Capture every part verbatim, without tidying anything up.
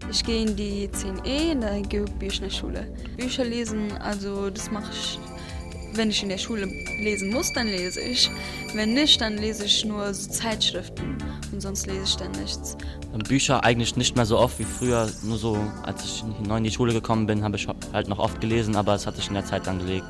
Ich gehe in die zehn E in der Georg-Büchner-Schule. Bücher lesen, also das mache ich, wenn ich in der Schule lesen muss, dann lese ich. Wenn nicht, dann lese ich nur so Zeitschriften und sonst lese ich dann nichts. Bücher eigentlich nicht mehr so oft wie früher, nur so, als ich neu in die Schule gekommen bin, habe ich halt noch oft gelesen, aber es hat sich in der Zeit dann gelegt.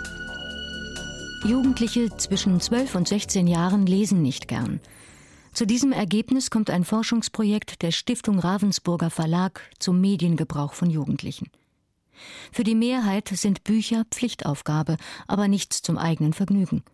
Jugendliche zwischen zwölf und sechzehn Jahren lesen nicht gern. Zu diesem Ergebnis kommt ein Forschungsprojekt der Stiftung Ravensburger Verlag zum Mediengebrauch von Jugendlichen. Für die Mehrheit sind Bücher Pflichtaufgabe, aber nichts zum eigenen Vergnügen.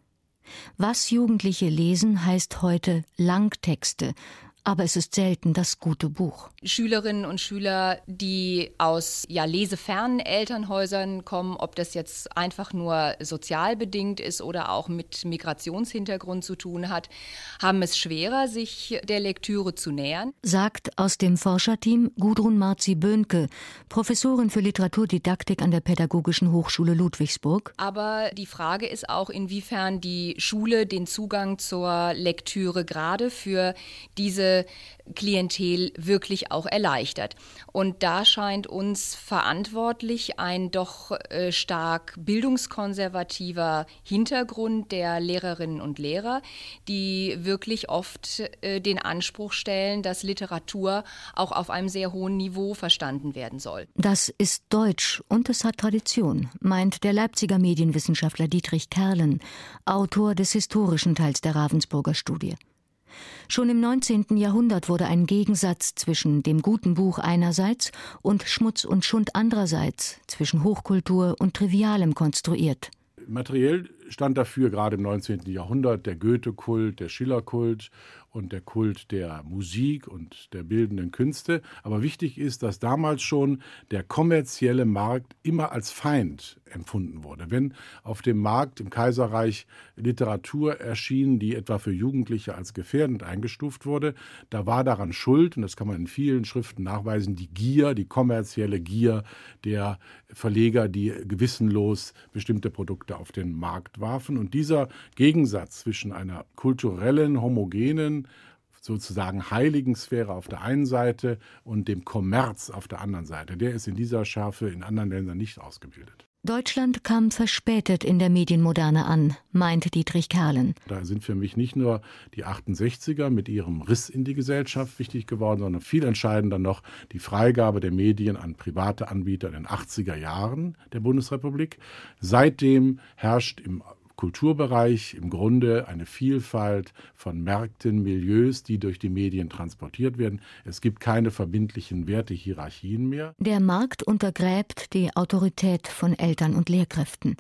Was Jugendliche lesen, heißt heute Langtexte, aber es ist selten das gute Buch. Schülerinnen und Schüler, die aus ja, lesefernen Elternhäusern kommen, ob das jetzt einfach nur sozial bedingt ist oder auch mit Migrationshintergrund zu tun hat, haben es schwerer, sich der Lektüre zu nähern. Sagt aus dem Forscherteam Gudrun Marzi-Böhnke, Professorin für Literaturdidaktik an der Pädagogischen Hochschule Ludwigsburg. Aber die Frage ist auch, inwiefern die Schule den Zugang zur Lektüre gerade für diese Klientel wirklich auch erleichtert. Und da scheint uns verantwortlich ein doch äh, stark bildungskonservativer Hintergrund der Lehrerinnen und Lehrer, die wirklich oft äh, den Anspruch stellen, dass Literatur auch auf einem sehr hohen Niveau verstanden werden soll. Das ist deutsch und es hat Tradition, meint der Leipziger Medienwissenschaftler Dietrich Kerlen, Autor des historischen Teils der Ravensburger Studie. Schon im neunzehnten Jahrhundert wurde ein Gegensatz zwischen dem guten Buch einerseits und Schmutz und Schund andererseits, zwischen Hochkultur und Trivialem konstruiert. Materiell stand dafür gerade im neunzehnten Jahrhundert der Goethe-Kult, der Schiller-Kult und der Kult der Musik und der bildenden Künste. Aber wichtig ist, dass damals schon der kommerzielle Markt immer als Feind empfunden wurde. Wenn auf dem Markt im Kaiserreich Literatur erschien, die etwa für Jugendliche als gefährdend eingestuft wurde, da war daran schuld, und das kann man in vielen Schriften nachweisen, die Gier, die kommerzielle Gier der Verleger, die gewissenlos bestimmte Produkte auf den Markt warfen. Und dieser Gegensatz zwischen einer kulturellen, homogenen, sozusagen heiligen Sphäre auf der einen Seite und dem Kommerz auf der anderen Seite, der ist in dieser Schärfe in anderen Ländern nicht ausgebildet. Deutschland kam verspätet in der Medienmoderne an, meint Dietrich Kerlen. Da sind für mich nicht nur die achtundsechziger mit ihrem Riss in die Gesellschaft wichtig geworden, sondern viel entscheidender noch die Freigabe der Medien an private Anbieter in den achtziger Jahren der Bundesrepublik. Seitdem herrscht im Kulturbereich im Grunde eine Vielfalt von Märkten, Milieus, die durch die Medien transportiert werden. Es gibt keine verbindlichen Wertehierarchien mehr. Der Markt untergräbt die Autorität von Eltern und Lehrkräften.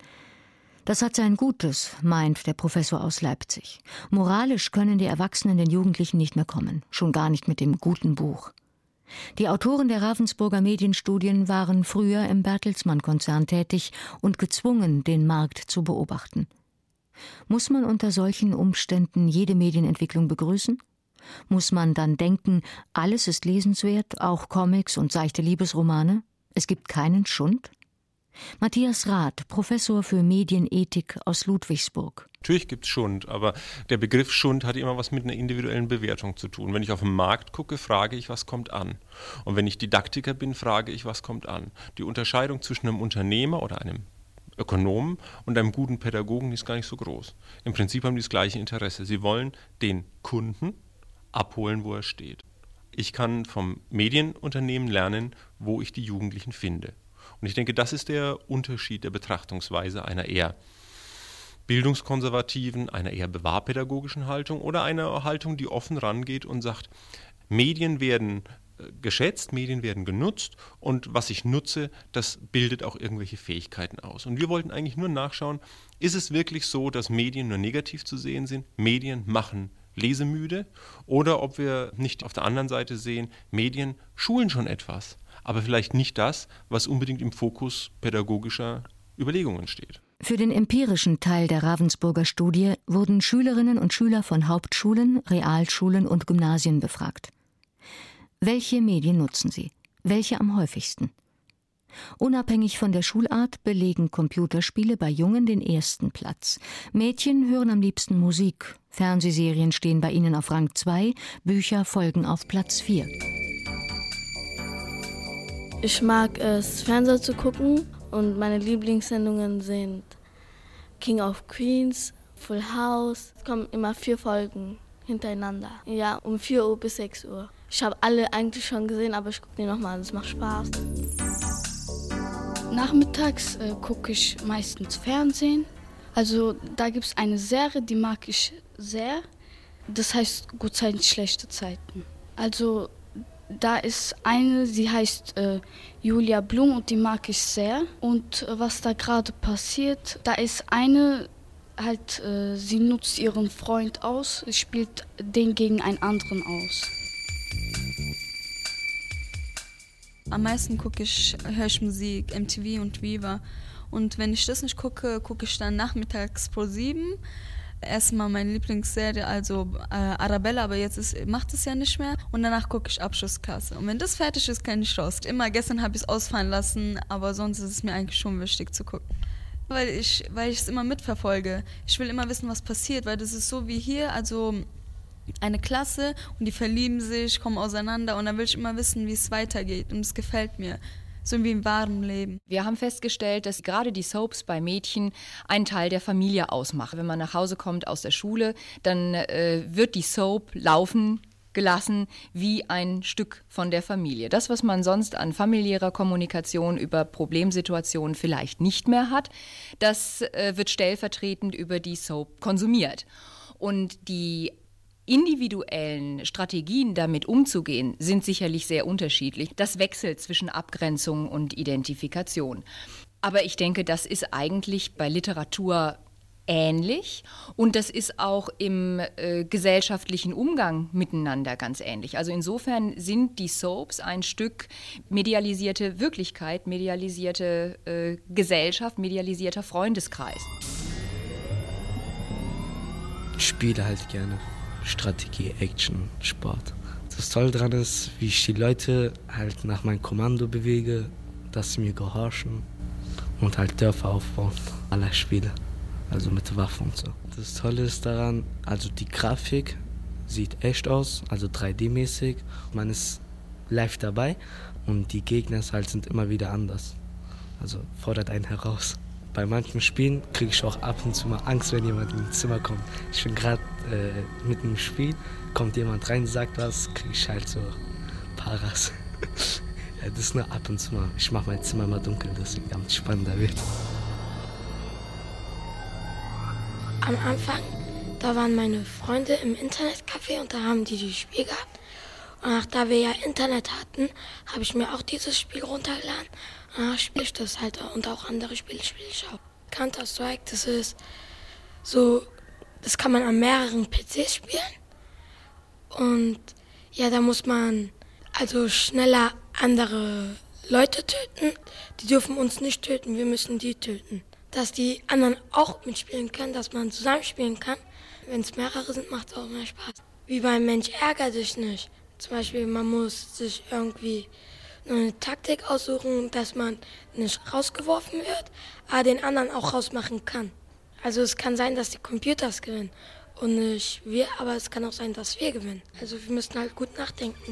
Das hat sein Gutes, meint der Professor aus Leipzig. Moralisch können die Erwachsenen den Jugendlichen nicht mehr kommen, schon gar nicht mit dem guten Buch. Die Autoren der Ravensburger Medienstudien waren früher im Bertelsmann-Konzern tätig und gezwungen, den Markt zu beobachten. Muss man unter solchen Umständen jede Medienentwicklung begrüßen? Muss man dann denken, alles ist lesenswert, auch Comics und seichte Liebesromane? Es gibt keinen Schund? Matthias Rath, Professor für Medienethik aus Ludwigsburg. Natürlich gibt es Schund, aber der Begriff Schund hat immer was mit einer individuellen Bewertung zu tun. Wenn ich auf den Markt gucke, frage ich, was kommt an. Und wenn ich Didaktiker bin, frage ich, was kommt an. Die Unterscheidung zwischen einem Unternehmer oder einem Ökonomen und einem guten Pädagogen ist gar nicht so groß. Im Prinzip haben die das gleiche Interesse. Sie wollen den Kunden abholen, wo er steht. Ich kann vom Medienunternehmen lernen, wo ich die Jugendlichen finde. Und ich denke, das ist der Unterschied der Betrachtungsweise einer eher bildungskonservativen, einer eher bewahrpädagogischen Haltung oder einer Haltung, die offen rangeht und sagt, Medien werden geschätzt, Medien werden genutzt und was ich nutze, das bildet auch irgendwelche Fähigkeiten aus. Und wir wollten eigentlich nur nachschauen, ist es wirklich so, dass Medien nur negativ zu sehen sind? Medien machen lesemüde? Oder ob wir nicht auf der anderen Seite sehen, Medien schulen schon etwas, aber vielleicht nicht das, was unbedingt im Fokus pädagogischer Überlegungen steht. Für den empirischen Teil der Ravensburger Studie wurden Schülerinnen und Schüler von Hauptschulen, Realschulen und Gymnasien befragt. Welche Medien nutzen sie? Welche am häufigsten? Unabhängig von der Schulart belegen Computerspiele bei Jungen den ersten Platz. Mädchen hören am liebsten Musik. Fernsehserien stehen bei ihnen auf Rang zwei, Bücher folgen auf Platz vier. Ich mag es, Fernseher zu gucken und meine Lieblingssendungen sind King of Queens, Full House. Es kommen immer vier Folgen hintereinander. Ja, um vier Uhr bis sechs Uhr. Ich habe alle eigentlich schon gesehen, aber ich gucke die nochmal, das macht Spaß. Nachmittags äh, gucke ich meistens Fernsehen. Also da gibt es eine Serie, die mag ich sehr. Das heißt Gute Zeiten, schlechte Zeiten. Also da ist eine, sie heißt äh, Julia Blum und die mag ich sehr. Und äh, was da gerade passiert, da ist eine, halt, äh, sie nutzt ihren Freund aus, spielt den gegen einen anderen aus. Am meisten gucke ich, höre ich Musik, M T V und Viva. Und wenn ich das nicht gucke, gucke ich dann nachmittags Pro sieben. Erstmal meine Lieblingsserie, also äh, Arabella, aber jetzt ist, macht es ja nicht mehr. Und danach gucke ich Abschlussklasse. Und wenn das fertig ist, kann ich raus. Immer gestern habe ich es ausfallen lassen, aber sonst ist es mir eigentlich schon wichtig zu gucken. Weil ich weil ich es immer mitverfolge. Ich will immer wissen, was passiert, weil das ist so wie hier, also eine Klasse und die verlieben sich, kommen auseinander und dann will ich immer wissen, wie es weitergeht. Und es gefällt mir. So wie im wahren Leben. Wir haben festgestellt, dass gerade die Soaps bei Mädchen einen Teil der Familie ausmachen. Wenn man nach Hause kommt aus der Schule, dann äh, wird die Soap laufen gelassen wie ein Stück von der Familie. Das, was man sonst an familiärer Kommunikation über Problemsituationen vielleicht nicht mehr hat, das äh, wird stellvertretend über die Soap konsumiert. Und die individuellen Strategien, damit umzugehen, sind sicherlich sehr unterschiedlich. Das wechselt zwischen Abgrenzung und Identifikation. Aber ich denke, das ist eigentlich bei Literatur ähnlich und das ist auch im äh, gesellschaftlichen Umgang miteinander ganz ähnlich. Also insofern sind die Soaps ein Stück medialisierte Wirklichkeit, medialisierte äh, Gesellschaft, medialisierter Freundeskreis. Ich spiele halt gerne. Strategie, Action, Sport. Das Tolle daran ist, wie ich die Leute halt nach meinem Kommando bewege, dass sie mir gehorchen und halt Dörfer aufbauen, alle Spiele, also mit Waffen und so. Das Tolle ist daran, also die Grafik sieht echt aus, also drei D-mäßig, man ist live dabei und die Gegner halt sind immer wieder anders, also fordert einen heraus. Bei manchen Spielen kriege ich auch ab und zu mal Angst, wenn jemand ins Zimmer kommt. Ich bin gerade äh, mitten im Spiel, kommt jemand rein, sagt was, kriege ich halt so Paras. Ja, das ist nur ab und zu mal. Ich mache mein Zimmer mal dunkel, deswegen damit spannender wird. Am Anfang, da waren meine Freunde im Internetcafé und da haben die das Spiel gehabt. Und nach da wir ja Internet hatten, habe ich mir auch dieses Spiel runtergeladen. Und dann spiele ich das halt und auch andere Spiele spiele ich auch. Counter-Strike, das ist so, das kann man an mehreren P Cs spielen. Und ja, da muss man also schneller andere Leute töten. Die dürfen uns nicht töten, wir müssen die töten. Dass die anderen auch mitspielen können, dass man zusammenspielen kann. Wenn es mehrere sind, macht es auch mehr Spaß. Wie beim Mensch ärger dich nicht. Zum Beispiel, man muss sich irgendwie eine Taktik aussuchen, dass man nicht rausgeworfen wird, aber den anderen auch rausmachen kann. Also es kann sein, dass die Computers gewinnen und nicht wir, aber es kann auch sein, dass wir gewinnen. Also wir müssen halt gut nachdenken.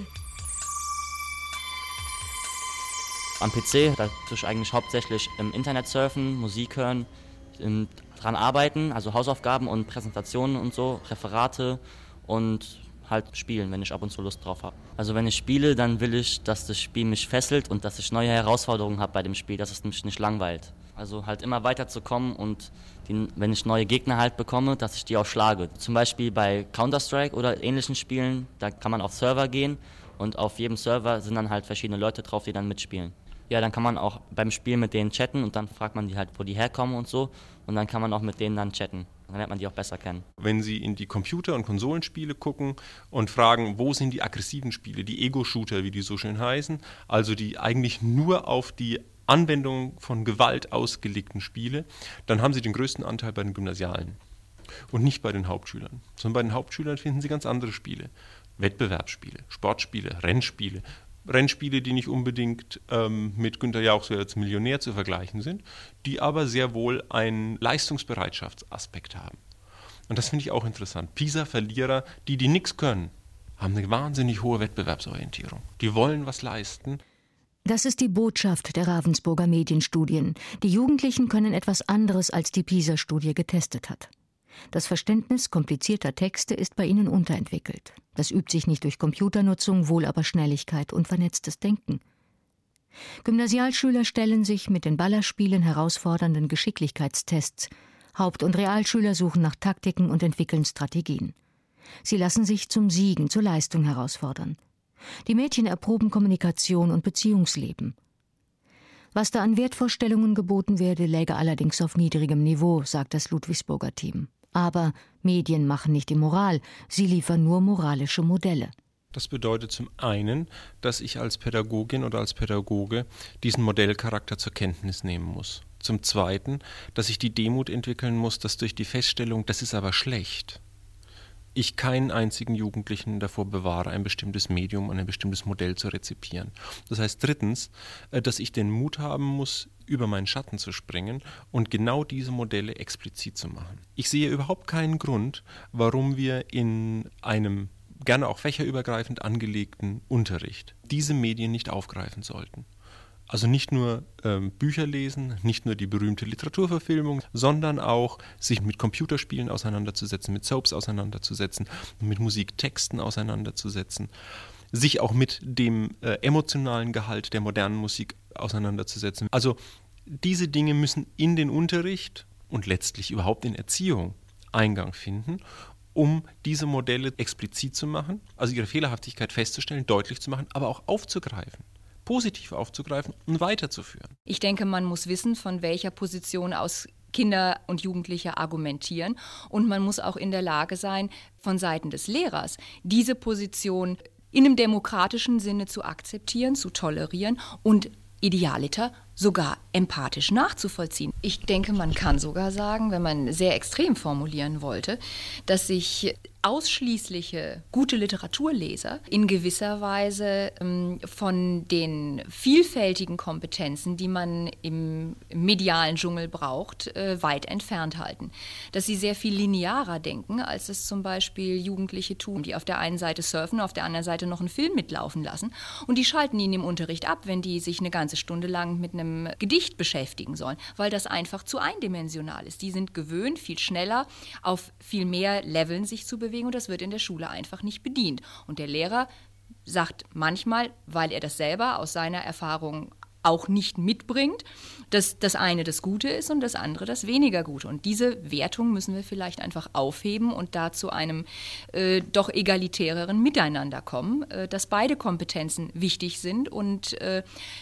Am P C, da tue ich eigentlich hauptsächlich im Internet surfen, Musik hören, dran arbeiten, also Hausaufgaben und Präsentationen und so, Referate und halt spielen, wenn ich ab und zu Lust drauf habe. Also wenn ich spiele, dann will ich, dass das Spiel mich fesselt und dass ich neue Herausforderungen habe bei dem Spiel, dass es mich nicht langweilt. Also halt immer weiterzukommen und die, wenn ich neue Gegner halt bekomme, dass ich die auch schlage. Zum Beispiel bei Counter-Strike oder ähnlichen Spielen, da kann man auf Server gehen und auf jedem Server sind dann halt verschiedene Leute drauf, die dann mitspielen. Ja, dann kann man auch beim Spiel mit denen chatten und dann fragt man die halt, wo die herkommen und so und dann kann man auch mit denen dann chatten. Dann lernt man die auch besser kennen. Wenn Sie in die Computer- und Konsolenspiele gucken und fragen, wo sind die aggressiven Spiele, die Ego-Shooter, wie die so schön heißen, also die eigentlich nur auf die Anwendung von Gewalt ausgelegten Spiele, dann haben Sie den größten Anteil bei den Gymnasialen und nicht bei den Hauptschülern. Sondern bei den Hauptschülern finden Sie ganz andere Spiele. Wettbewerbsspiele, Sportspiele, Rennspiele, Rennspiele, die nicht unbedingt ähm, mit Günther Jauch als Millionär zu vergleichen sind, die aber sehr wohl einen Leistungsbereitschaftsaspekt haben. Und das finde ich auch interessant. PISA-Verlierer, die, die nichts können, haben eine wahnsinnig hohe Wettbewerbsorientierung. Die wollen was leisten. Das ist die Botschaft der Ravensburger Medienstudien. Die Jugendlichen können etwas anderes, als die PISA-Studie getestet hat. Das Verständnis komplizierter Texte ist bei ihnen unterentwickelt. Das übt sich nicht durch Computernutzung, wohl aber Schnelligkeit und vernetztes Denken. Gymnasialschüler stellen sich mit den Ballerspielen herausfordernden Geschicklichkeitstests. Haupt- und Realschüler suchen nach Taktiken und entwickeln Strategien. Sie lassen sich zum Siegen, zur Leistung herausfordern. Die Mädchen erproben Kommunikation und Beziehungsleben. Was da an Wertvorstellungen geboten werde, läge allerdings auf niedrigem Niveau, sagt das Ludwigsburger Team. Aber Medien machen nicht die Moral, sie liefern nur moralische Modelle. Das bedeutet zum einen, dass ich als Pädagogin oder als Pädagoge diesen Modellcharakter zur Kenntnis nehmen muss. Zum zweiten, dass ich die Demut entwickeln muss, dass durch die Feststellung, das ist aber schlecht, ich keinen einzigen Jugendlichen davor bewahre, ein bestimmtes Medium und ein bestimmtes Modell zu rezipieren. Das heißt drittens, dass ich den Mut haben muss, über meinen Schatten zu springen und genau diese Modelle explizit zu machen. Ich sehe überhaupt keinen Grund, warum wir in einem gerne auch fächerübergreifend angelegten Unterricht diese Medien nicht aufgreifen sollten. Also nicht nur ähm, Bücher lesen, nicht nur die berühmte Literaturverfilmung, sondern auch sich mit Computerspielen auseinanderzusetzen, mit Soaps auseinanderzusetzen, mit Musiktexten auseinanderzusetzen, sich auch mit dem äh, emotionalen Gehalt der modernen Musik auseinanderzusetzen. Also diese Dinge müssen in den Unterricht und letztlich überhaupt in Erziehung Eingang finden, um diese Modelle explizit zu machen, also ihre Fehlerhaftigkeit festzustellen, deutlich zu machen, aber auch aufzugreifen. Positiv aufzugreifen und weiterzuführen. Ich denke, man muss wissen, von welcher Position aus Kinder und Jugendliche argumentieren. Und man muss auch in der Lage sein, von Seiten des Lehrers diese Position in einem demokratischen Sinne zu akzeptieren, zu tolerieren und idealiter sogar empathisch nachzuvollziehen. Ich denke, man kann sogar sagen, wenn man sehr extrem formulieren wollte, dass sich ausschließliche gute Literaturleser in gewisser Weise ähm, von den vielfältigen Kompetenzen, die man im, im medialen Dschungel braucht, äh, weit entfernt halten. Dass sie sehr viel linearer denken, als es zum Beispiel Jugendliche tun, die auf der einen Seite surfen, auf der anderen Seite noch einen Film mitlaufen lassen und die schalten ihn im Unterricht ab, wenn die sich eine ganze Stunde lang mit einem Gedicht beschäftigen sollen, weil das einfach zu eindimensional ist. Die sind gewöhnt, viel schneller auf viel mehr Leveln sich zu bewegen und das wird in der Schule einfach nicht bedient. Und der Lehrer sagt manchmal, weil er das selber aus seiner Erfahrung auch nicht mitbringt, dass das eine das Gute ist und das andere das weniger Gute. Und diese Wertung müssen wir vielleicht einfach aufheben und da zu einem äh, doch egalitäreren Miteinander kommen, äh, dass beide Kompetenzen wichtig sind und äh,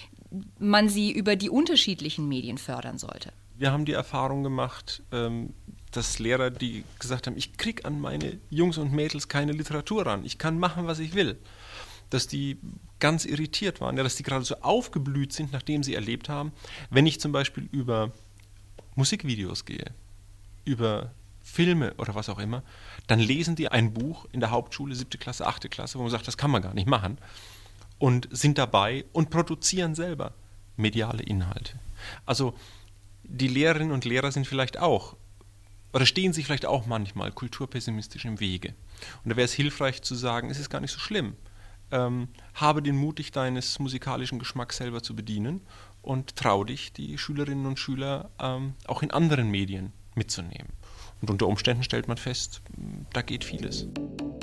man sie über die unterschiedlichen Medien fördern sollte. Wir haben die Erfahrung gemacht, dass Lehrer, die gesagt haben, ich kriege an meine Jungs und Mädels keine Literatur ran, ich kann machen, was ich will, dass die ganz irritiert waren, ja, dass die gerade so aufgeblüht sind, nachdem sie erlebt haben, wenn ich zum Beispiel über Musikvideos gehe, über Filme oder was auch immer, dann lesen die ein Buch in der Hauptschule, siebte Klasse, achte Klasse, wo man sagt, das kann man gar nicht machen. Und sind dabei und produzieren selber mediale Inhalte. Also die Lehrerinnen und Lehrer sind vielleicht auch, oder stehen sich vielleicht auch manchmal kulturpessimistisch im Wege. Und da wäre es hilfreich zu sagen, es ist gar nicht so schlimm. Ähm, habe den Mut, dich deines musikalischen Geschmacks selber zu bedienen und trau dich, die Schülerinnen und Schüler ähm, auch in anderen Medien mitzunehmen. Und unter Umständen stellt man fest, da geht vieles.